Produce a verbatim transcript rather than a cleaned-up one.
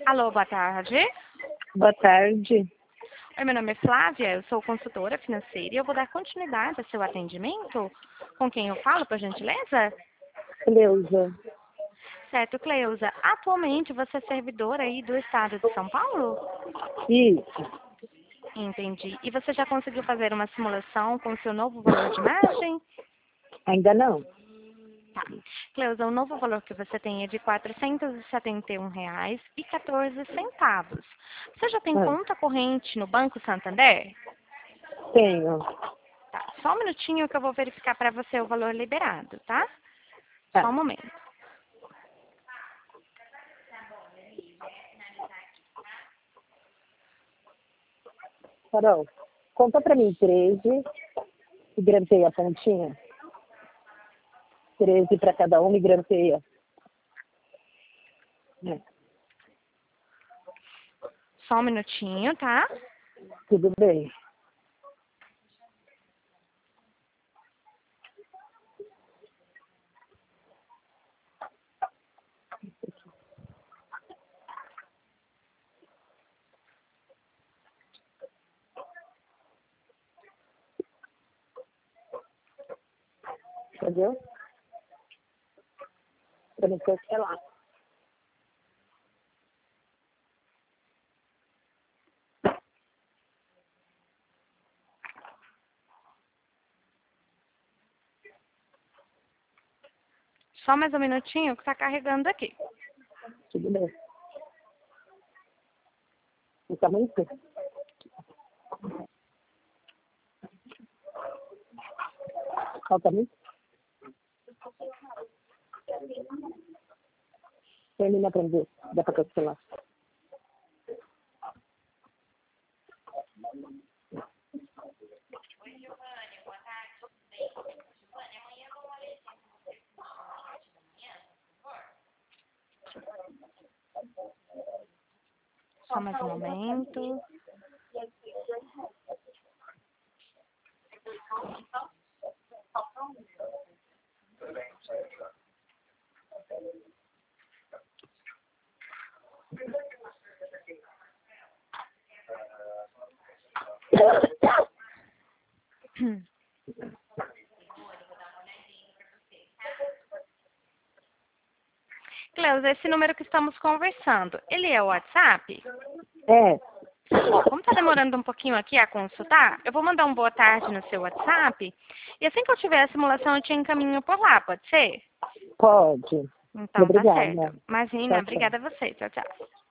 Alô, boa tarde. Boa tarde. Oi, meu nome é Flávia, eu sou consultora financeira e eu vou dar continuidade ao seu atendimento. Com quem eu falo, por gentileza? Cleusa. Certo, Cleusa. Atualmente você é servidora aí do estado de São Paulo? Isso. Entendi. E você já conseguiu fazer uma simulação com o seu novo valor de margem? Ainda não. Tá. Cleusa, o novo valor que você tem é de quatrocentos e setenta e um reais e quatorze centavos. Você já tem Ah, conta corrente no Banco Santander? tenho. Tá. Só um minutinho que eu vou verificar para você o valor liberado, tá? Só Tá. um momento. Carol, conta pra mim treze e grampeia a pontinha. treze para cada uma e grampeia. É, Só um minutinho, tá? tudo bem. Entendeu? Pra não cancelar. Só mais um minutinho que tá carregando aqui. Tudo bem. Fica muito? Falta muito? Termina pra ver. Dá pra cancelar. Só mais um momento. Cleusa, esse número que estamos conversando, ele é o WhatsApp? É, Ó, como tá demorando um pouquinho aqui a consultar, eu vou mandar um boa tarde no seu WhatsApp e assim que eu tiver a simulação eu te encaminho por lá, pode ser? pode. Então tá Obrigada. certo. Imagina, Tchau, tchau. obrigada a você. Tchau, tchau.